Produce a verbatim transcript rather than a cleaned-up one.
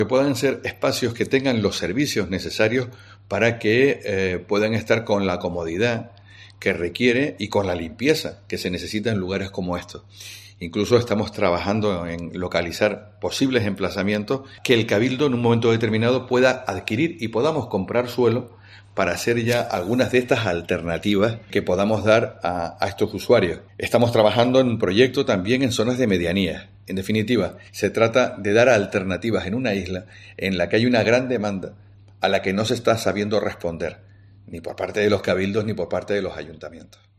Que puedan ser espacios que tengan los servicios necesarios para que eh, puedan estar con la comodidad que requiere y con la limpieza que se necesita en lugares como estos. Incluso estamos trabajando en localizar posibles emplazamientos que el Cabildo en un momento determinado pueda adquirir y podamos comprar suelo para hacer ya algunas de estas alternativas que podamos dar a, a estos usuarios. Estamos trabajando en un proyecto también en zonas de medianía. En definitiva, se trata de dar alternativas en una isla en la que hay una gran demanda a la que no se está sabiendo responder, ni por parte de los cabildos ni por parte de los ayuntamientos.